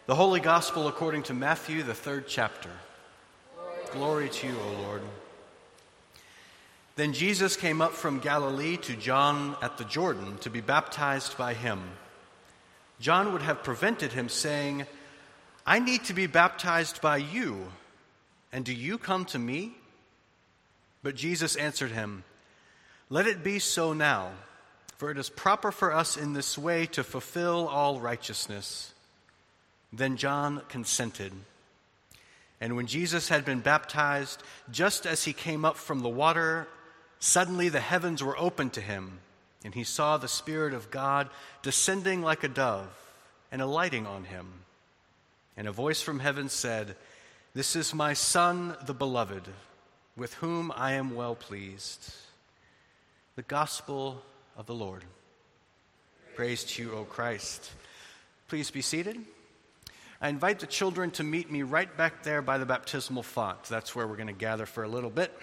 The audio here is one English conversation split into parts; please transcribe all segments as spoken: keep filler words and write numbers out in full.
The Holy Gospel according to Matthew, the third chapter. Glory to you, O Lord. Then Jesus came up from Galilee to John at the Jordan to be baptized by him. John would have prevented him, saying, "I need to be baptized by you, and do you come to me?" But Jesus answered him, "Let it be so now, for it is proper for us in this way to fulfill all righteousness." Then John consented. And when Jesus had been baptized, just as he came up from the water, suddenly the heavens were opened to him, and he saw the Spirit of God descending like a dove and alighting on him. And a voice from heaven said, "This is my Son, the Beloved, with whom I am well pleased." The Gospel of the Lord. Praise to you, O Christ. Please be seated. I invite the children to meet me right back there by the baptismal font. That's where we're going to gather for a little bit.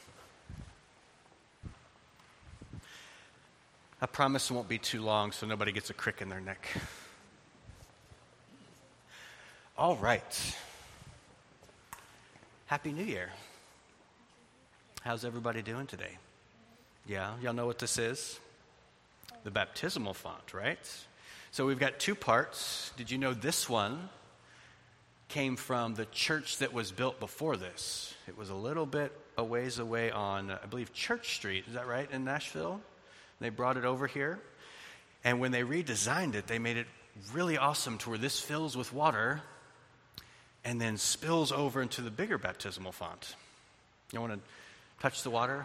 I promise it won't be too long so nobody gets a crick in their neck. All right. Happy New Year. How's everybody doing today? Yeah, y'all know what this is? The baptismal font, right? So we've got two parts. Did you know this one came from the church that was built before this? It was a little bit a ways away on, I believe, Church Street. Is that right, in Nashville? They brought it over here. And when they redesigned it, they made it really awesome to where this fills with water and then spills over into the bigger baptismal font. You want to touch the water?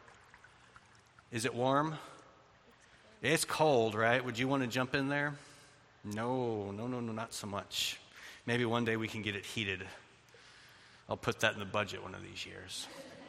Is it warm? It's cold, right? Would you want to jump in there? No, no, no, no, not so much. Maybe one day we can get it heated. I'll put that in the budget one of these years.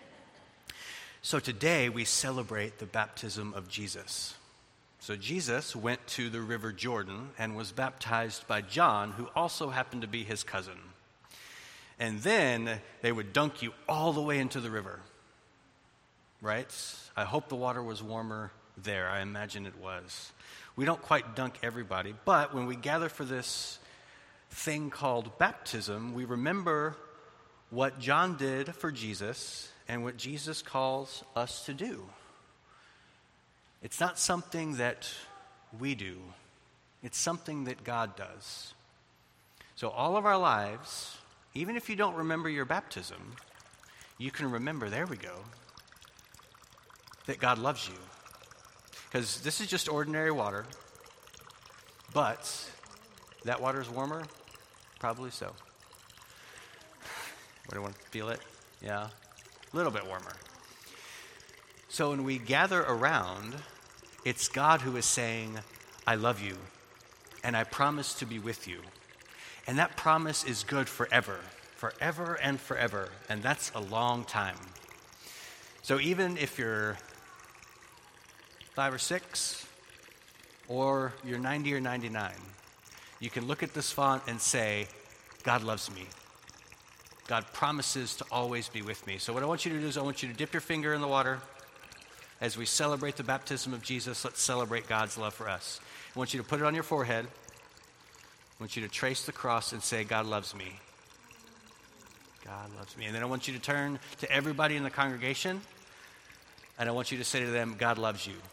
So today we celebrate the baptism of Jesus. So Jesus went to the River Jordan and was baptized by John, who also happened to be his cousin. And then they would dunk you all the way into the river, right? I hope the water was warmer there. I imagine it was. We don't quite dunk everybody, but when we gather for this thing called baptism, we remember what John did for Jesus and what Jesus calls us to do. It's not something that we do. It's something that God does. So all of our lives, even if you don't remember your baptism, you can remember, there we go, that God loves you. Because this is just ordinary water, but that water is warmer? Probably so. What do you want to feel it? Yeah, a little bit warmer. So when we gather around, it's God who is saying, "I love you, and I promise to be with you." And that promise is good forever, forever and forever, and that's a long time. So even if you're five or six, or you're ninety or ninety-nine, you can look at this font and say, God loves me. God promises to always be with me. So what I want you to do is I want you to dip your finger in the water. As we celebrate the baptism of Jesus, let's celebrate God's love for us. I want you to put it on your forehead. I want you to trace the cross and say, God loves me. God loves me. And then I want you to turn to everybody in the congregation, and I want you to say to them, God loves you.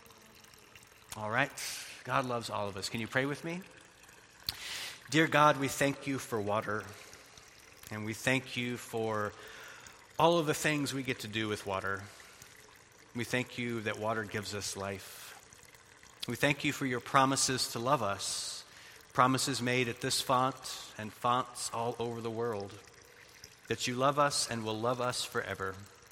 All right? God loves all of us. Can you pray with me? Dear God, we thank you for water, and we thank you for all of the things we get to do with water. We thank you that water gives us life. We thank you for your promises to love us, promises made at this font and fonts all over the world, that you love us and will love us forever.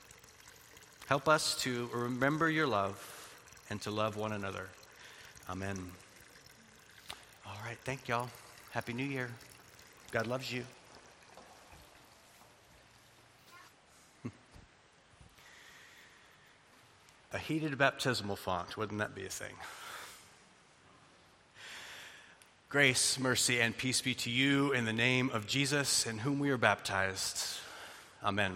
Help us to remember your love and to love one another. Amen. All right, thank y'all. Happy New Year. God loves you. A heated baptismal font. Wouldn't that be a thing? Grace, mercy, and peace be to you in the name of Jesus, in whom we are baptized. Amen.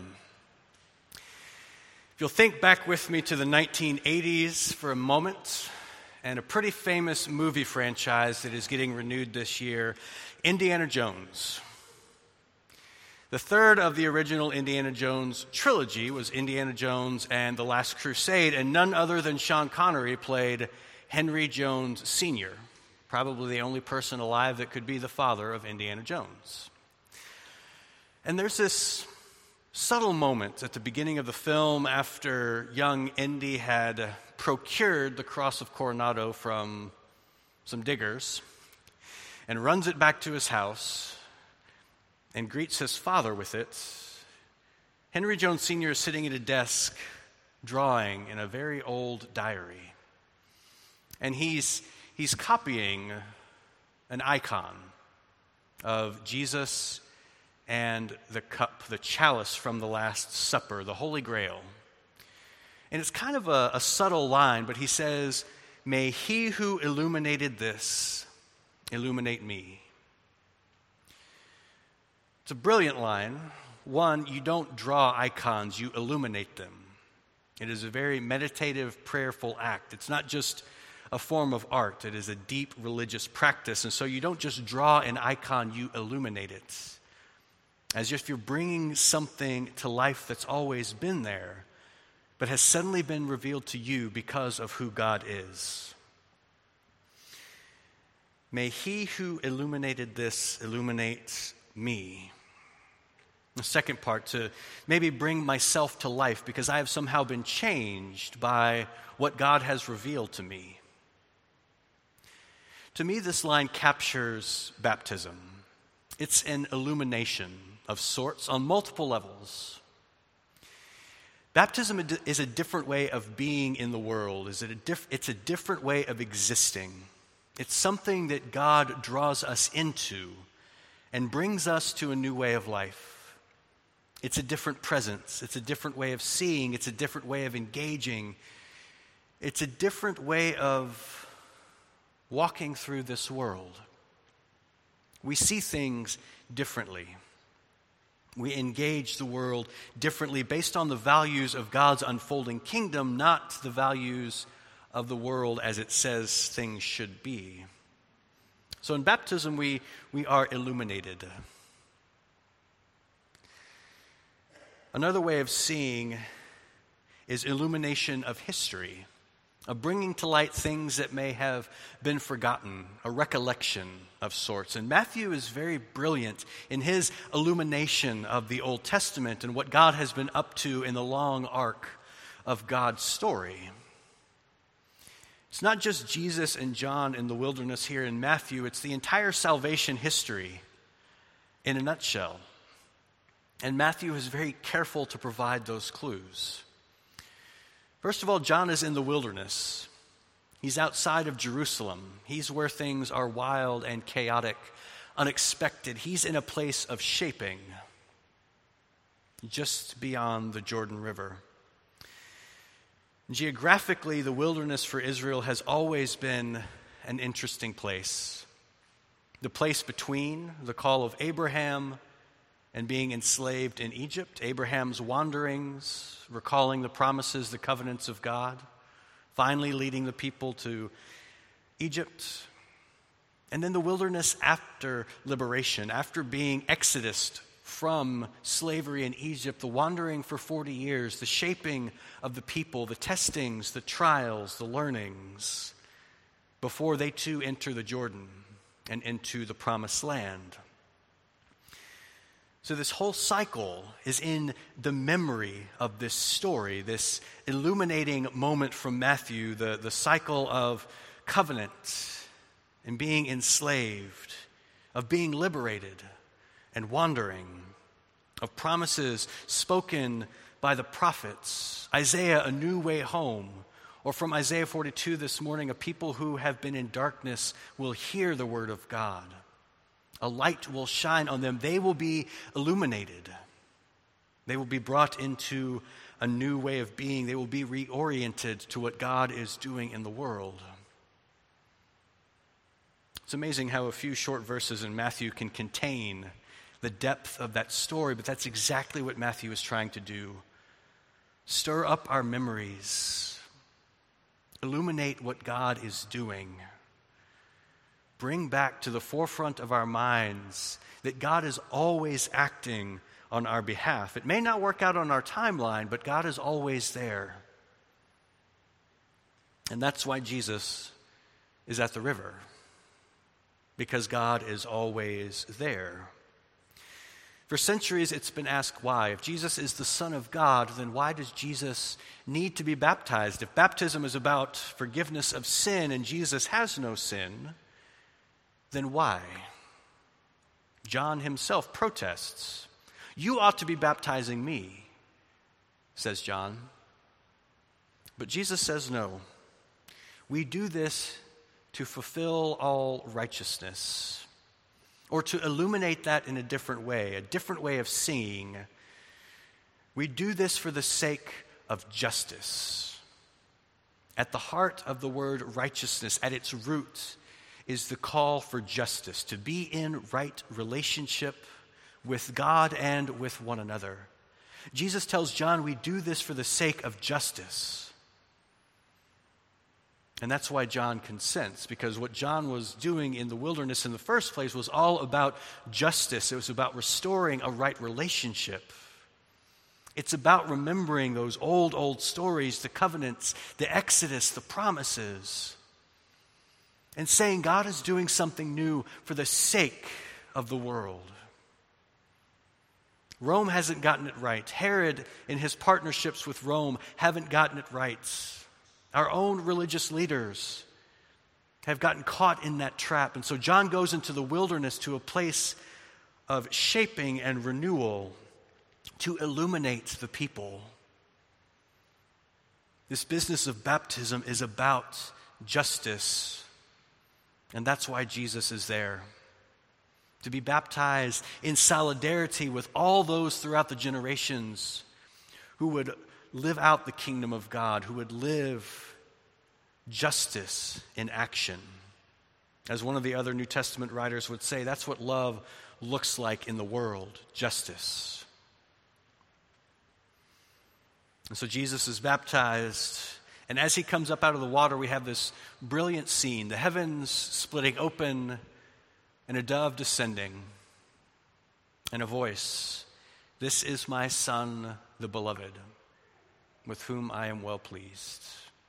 If you'll think back with me to the nineteen eighties for a moment, and a pretty famous movie franchise that is getting renewed this year, Indiana Jones. The third of the original Indiana Jones trilogy was Indiana Jones and the Last Crusade, and none other than Sean Connery played Henry Jones Senior, probably the only person alive that could be the father of Indiana Jones. And there's this subtle moment at the beginning of the film after young Indy had procured the Cross of Coronado from some diggers and runs it back to his house and greets his father with it. Henry Jones Senior is sitting at a desk drawing in a very old diary. And he's, he's copying an icon of Jesus and the cup, the chalice from the Last Supper, the Holy Grail. And it's kind of a, a subtle line, but he says, "May he who illuminated this illuminate me." It's a brilliant line. One, you don't draw icons, you illuminate them. It is a very meditative, prayerful act. It's not just a form of art, it is a deep religious practice. And so you don't just draw an icon, you illuminate it. As if you're bringing something to life that's always been there, but has suddenly been revealed to you because of who God is. May he who illuminated this illuminate me. The second part, to maybe bring myself to life because I have somehow been changed by what God has revealed to me. To me, this line captures baptism. It's an illumination of sorts on multiple levels. Baptism is a different way of being in the world. It's a, diff- it's a different way of existing. It's something that God draws us into and brings us to a new way of life. It's a different presence. It's a different way of seeing. It's a different way of engaging. It's a different way of walking through this world. We see things differently. We engage the world differently based on the values of God's unfolding kingdom, not the values of the world as it says things should be. So in baptism, we, we are illuminated. Another way of seeing is illumination of history, of bringing to light things that may have been forgotten, a recollection of sorts. And Matthew is very brilliant in his illumination of the Old Testament and what God has been up to in the long arc of God's story. It's not just Jesus and John in the wilderness here in Matthew, it's the entire salvation history in a nutshell. And Matthew is very careful to provide those clues. First of all, John is in the wilderness. He's outside of Jerusalem. He's where things are wild and chaotic, unexpected. He's in a place of shaping, just beyond the Jordan River. Geographically, the wilderness for Israel has always been an interesting place. The place between the call of Abraham and being enslaved in Egypt, Abraham's wanderings, recalling the promises, the covenants of God, finally leading the people to Egypt, and then the wilderness after liberation, after being exodused from slavery in Egypt, the wandering for forty years, the shaping of the people, the testings, the trials, the learnings, before they too enter the Jordan and into the promised land. So this whole cycle is in the memory of this story, this illuminating moment from Matthew, the, the cycle of covenant and being enslaved, of being liberated and wandering, of promises spoken by the prophets, Isaiah, a new way home, or from Isaiah forty-two this morning, a people who have been in darkness will hear the word of God. A light will shine on them. They will be illuminated. They will be brought into a new way of being. They will be reoriented to what God is doing in the world. It's amazing how a few short verses in Matthew can contain the depth of that story, but that's exactly what Matthew is trying to do. Stir up our memories. illuminate what God is doing. Bring back to the forefront of our minds that God is always acting on our behalf. It may not work out on our timeline, but God is always there. And that's why Jesus is at the river, because God is always there. For centuries, it's been asked why. If Jesus is the Son of God, then why does Jesus need to be baptized? If baptism is about forgiveness of sin and Jesus has no sin, then why? John himself protests. You ought to be baptizing me, says John. But Jesus says no. We do this to fulfill all righteousness, or to illuminate that in a different way, a different way of seeing. We do this for the sake of justice. At the heart of the word righteousness, at its root, is the call for justice, to be in right relationship with God and with one another. Jesus tells John we do this for the sake of justice. And that's why John consents, because what John was doing in the wilderness in the first place was all about justice. It was about restoring a right relationship. It's about remembering those old, old stories, the covenants, the Exodus, the promises, and saying God is doing something new for the sake of the world. Rome hasn't gotten it right. Herod and his partnerships with Rome haven't gotten it right. Our own religious leaders have gotten caught in that trap. And so John goes into the wilderness to a place of shaping and renewal to illuminate the people. This business of baptism is about justice. And that's why Jesus is there. To be baptized in solidarity with all those throughout the generations who would live out the kingdom of God, who would live justice in action. As one of the other New Testament writers would say, that's what love looks like in the world, justice. And so Jesus is baptized, and as he comes up out of the water, we have this brilliant scene, the heavens splitting open and a dove descending, and a voice, "This is my Son, the beloved, with whom I am well pleased."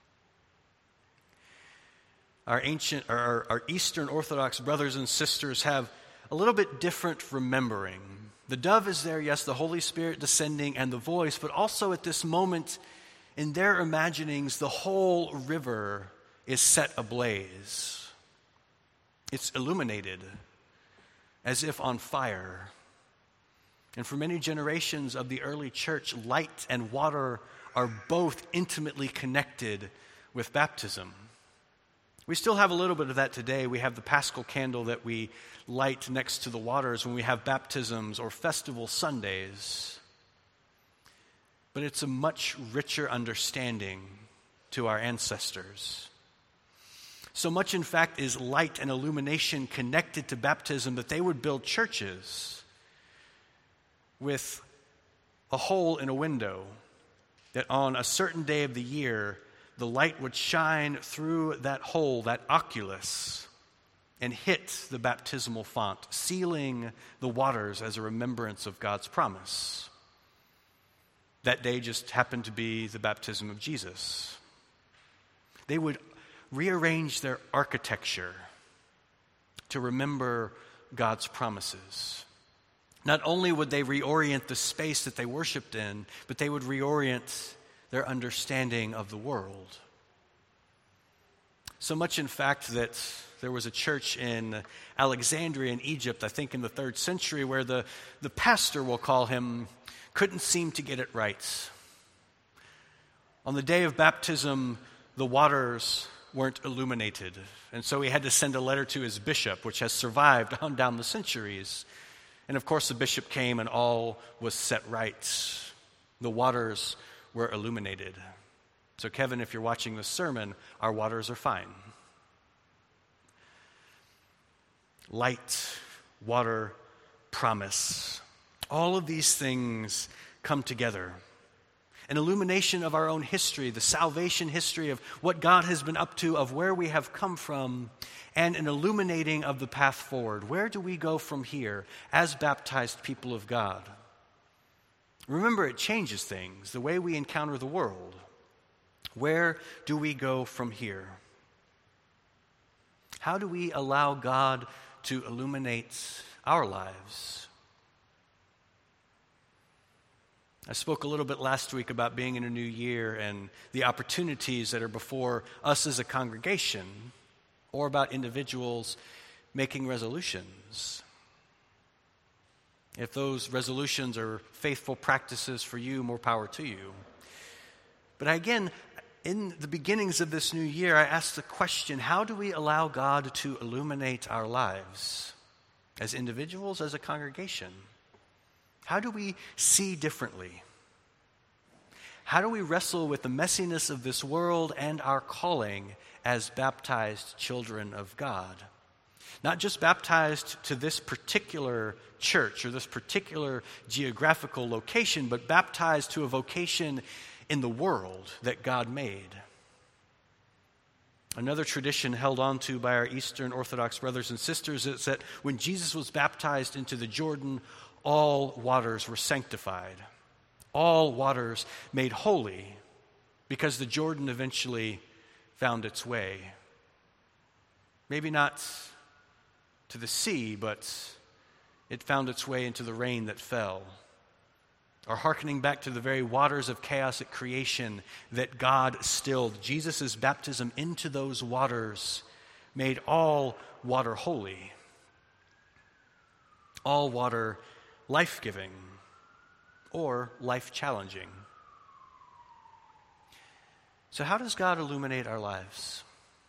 Our ancient, our, our Eastern Orthodox brothers and sisters have a little bit different remembering. The dove is there, yes, the Holy Spirit descending and the voice, but also at this moment in their imaginings, the whole river is set ablaze. It's illuminated as if on fire. And for many generations of the early church, light and water are both intimately connected with baptism. We still have a little bit of that today. We have the Paschal candle that we light next to the waters when we have baptisms or festival Sundays. But it's a much richer understanding to our ancestors. So much, in fact, is light and illumination connected to baptism that they would build churches with a hole in a window, that on a certain day of the year, the light would shine through that hole, that oculus, and hit the baptismal font, sealing the waters as a remembrance of God's promise. That day just happened to be the baptism of Jesus. They would rearrange their architecture to remember God's promises. Not only would they reorient the space that they worshiped in, but they would reorient their understanding of the world. So much, in fact, that there was a church in Alexandria in Egypt, I think in the third century, where the, the pastor, we'll call him, couldn't seem to get it right. On the day of baptism, the waters weren't illuminated, and so he had to send a letter to his bishop, which has survived on down the centuries. And of course, the bishop came and all was set right. The waters were illuminated. So Kevin, if you're watching this sermon, our waters are fine. Light, water, promise. All of these things come together. an illumination of our own history, the salvation history of what God has been up to, of where we have come from, and an illuminating of the path forward. Where do we go from here as baptized people of God? Remember, it changes things, the way we encounter the world. Where do we go from here? How do we allow God to illuminate our lives? I spoke a little bit last week about being in a new year and the opportunities that are before us as a congregation, or about individuals making resolutions. If those resolutions are faithful practices for you, more power to you. But again, in the beginnings of this new year, I asked the question, how do we allow God to illuminate our lives as individuals, as a congregation? How do we see differently? How do we wrestle with the messiness of this world and our calling as baptized children of God? Not just baptized to this particular church or this particular geographical location, but baptized to a vocation in the world that God made. Another tradition held on to by our Eastern Orthodox brothers and sisters is that when Jesus was baptized into the Jordan, all waters were sanctified, all waters made holy, because the Jordan eventually found its way. Maybe not to the sea, but it found its way into the rain that fell. Or hearkening back to the very waters of chaos at creation that God stilled, Jesus' baptism into those waters made all water holy, all water life-giving or life-challenging. So how does God illuminate our lives?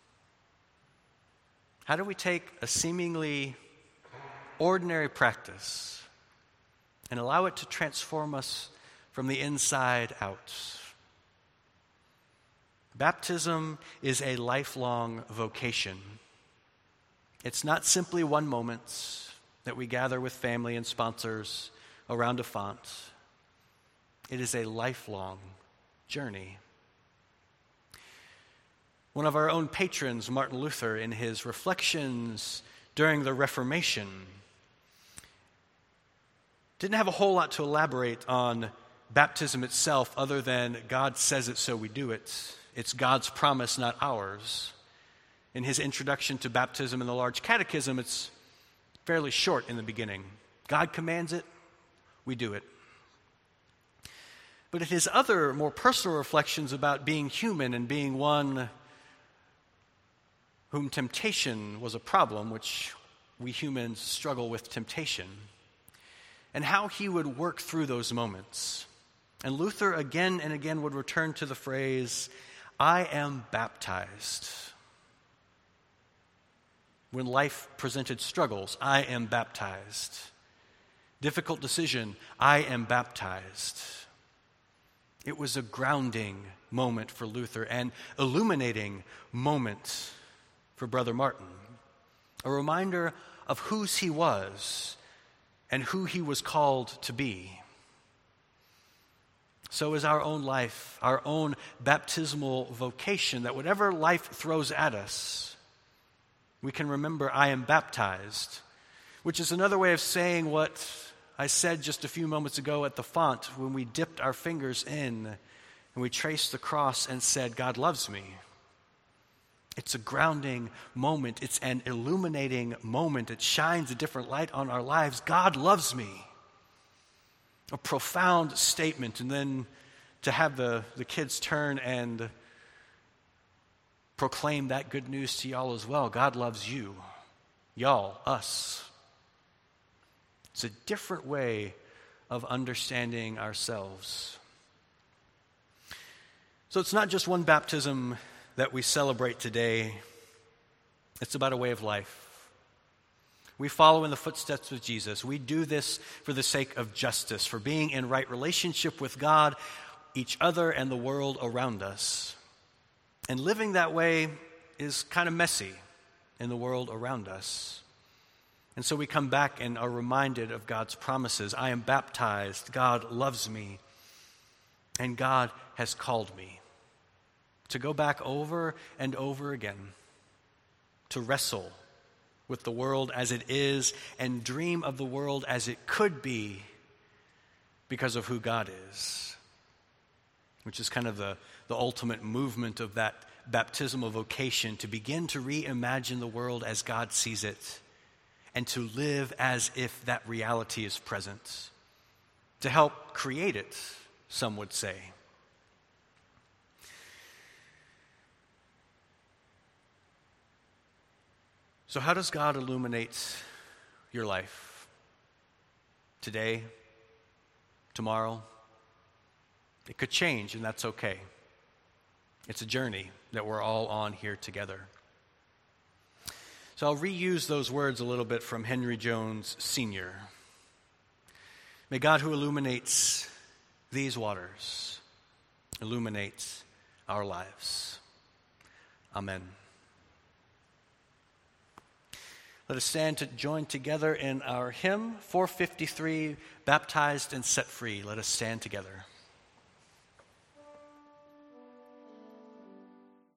How do we take a seemingly ordinary practice and allow it to transform us from the inside out? Baptism is a lifelong vocation. It's not simply one moment that we gather with family and sponsors around a font. It is a lifelong journey. One of our own patrons, Martin Luther, in his reflections during the Reformation, didn't have a whole lot to elaborate on baptism itself other than God says it, so we do it. It's God's promise, not ours. In his introduction to baptism in the Large Catechism, it's fairly short in the beginning. God commands it, we do it. But in his other, more personal reflections about being human and being one whom temptation was a problem, which we humans struggle with temptation, and how he would work through those moments. And Luther again and again would return to the phrase, I am baptized. When life presented struggles, I am baptized. Difficult decision, I am baptized. It was a grounding moment for Luther, an illuminating moment for Brother Martin. A reminder of whose he was and who he was called to be. So is our own life, our own baptismal vocation, that whatever life throws at us, we can remember, I am baptized, which is another way of saying what I said just a few moments ago at the font when we dipped our fingers in and we traced the cross and said, God loves me. It's a grounding moment. It's an illuminating moment. It shines a different light on our lives. God loves me. A profound statement. And then to have the, the kids turn and proclaim that good news to y'all as well. God loves you. Y'all, us. It's a different way of understanding ourselves. So it's not just one baptism that we celebrate today. It's about a way of life. We follow in the footsteps of Jesus. We do this for the sake of justice, for being in right relationship with God, each other, and the world around us. And living that way is kind of messy in the world around us. And so we come back and are reminded of God's promises. I am baptized. God loves me. And God has called me to go back over and over again, to wrestle with the world as it is and dream of the world as it could be because of who God is, which is kind of the, the ultimate movement of that baptismal vocation, to begin to reimagine the world as God sees it and to live as if that reality is present, to help create it, some would say. So how does God illuminate your life? Today? Tomorrow? It could change, and that's okay. It's a journey that we're all on here together. So I'll reuse those words a little bit from Henry Jones Senior May God, who illuminates these waters, illuminate our lives. Amen. Let us stand to join together in our hymn, four fifty-three, Baptized and Set Free. Let us stand together.